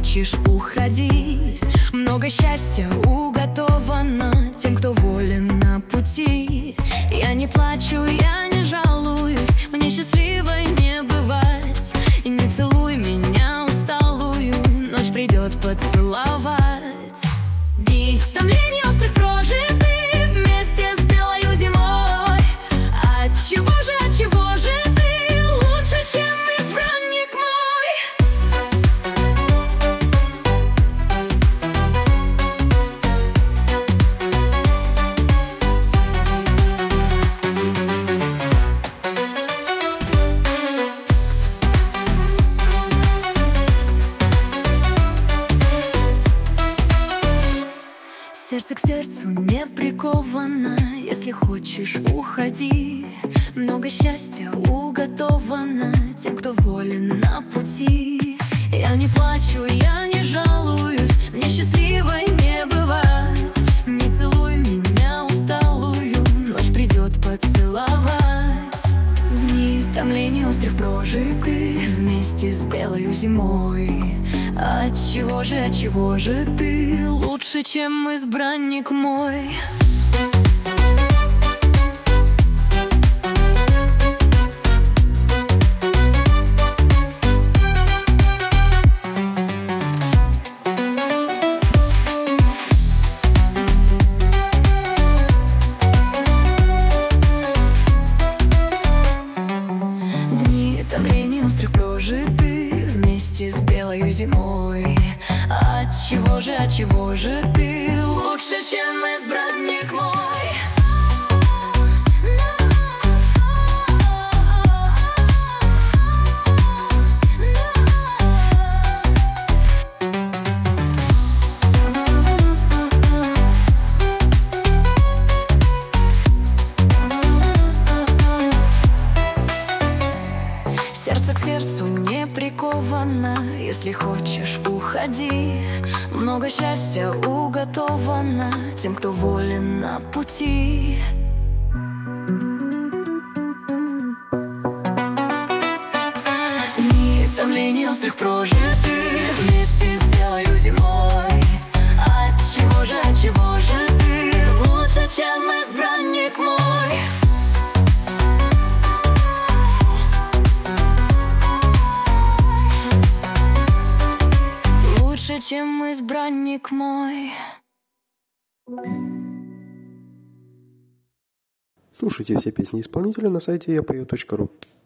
хочешь, уходи. Много счастья уготовано тем, кто волен на пути. Я не плачу, я не жалуюсь, мне счастливой не бывать. И не целуй меня усталую, ночь придет поцеловать. Дни томлений острых прожиты вместе с белою зимой. Отчего же ты лучше, чем избранник мой? Сердце к сердцу не приковано, если хочешь, уходи. Много счастья уготовано тем, кто волен на пути. Я не плачу, я не жалуюсь, мне счастливой не бывать. Не целуй меня усталую, ночь придет поцеловать. Дни томлений острых прожиты вместе с белою зимой. Отчего же ты лучше, чем избранник мой? Дни томлений острых прожиты вместе с белою зимой. Отчего же ты лучше, чем избранник мой? Сердце к сердцу не приковано, если хочешь, уходи. Много счастья уготовано тем, кто волен на пути. Дни томлений острых прожиты вместе с белою зимой. Отчего же ты лучше, чем избранник мой? Лучше, чем избранник мой. Слушайте все песни исполнителя на сайте yapою.ru.